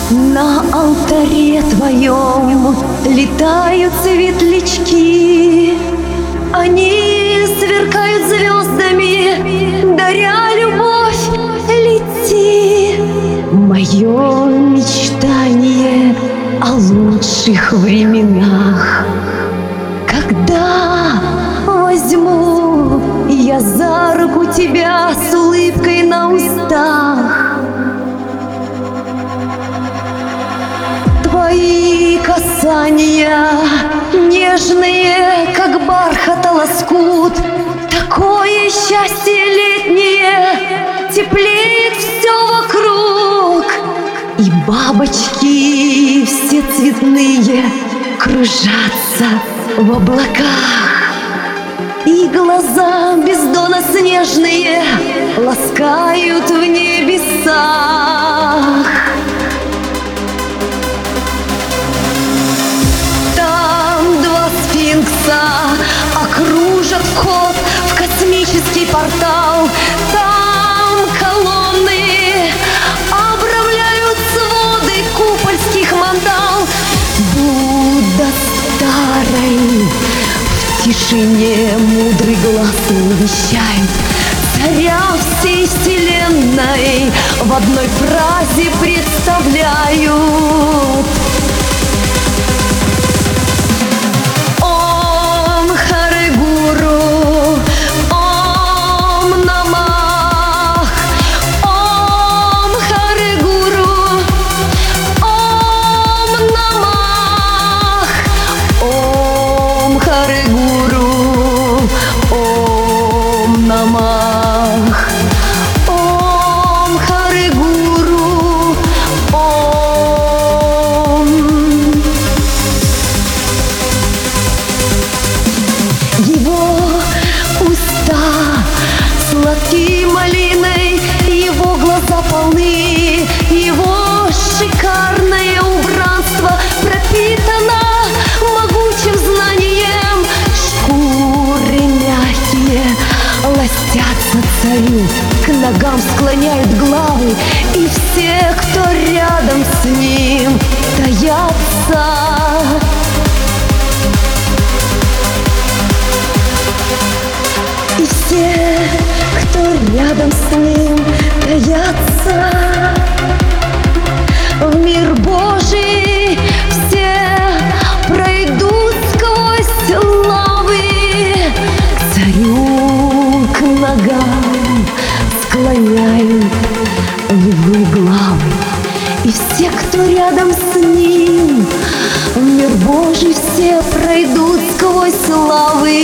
На алтаре твоем летают светлячки, они сверкают звездами, даря любовь. Лети, мое мечтание о лучших временах, когда возьму я за руку тебя с улыбкой на устах. Твои касания нежные, как бархата лоскут, такое счастье летнее, теплеет все вокруг. И бабочки все цветные кружатся в облаках, и глаза бездонно снежные ласкают в небесах. Окружат вход в космический портал. Там колонны обрамляют своды купольских мандал. Будда старой в тишине мудрый глаз вещает. Царя всей вселенной в одной фразе представляют. Его уста сладкие малиной, его глаза полны, его шикарное убранство пропитано могучим знанием. Шкуры мягкие ластятся царю, к ногам склоняют главы, и все, кто рядом с ним, таятся. И все, кто рядом с ним, таятся. В мир Божий все пройдут сквозь лавы, к царю, к ногам склоняют его главы. И все, кто рядом с ним, в мир Божий все пройдут сквозь лавы.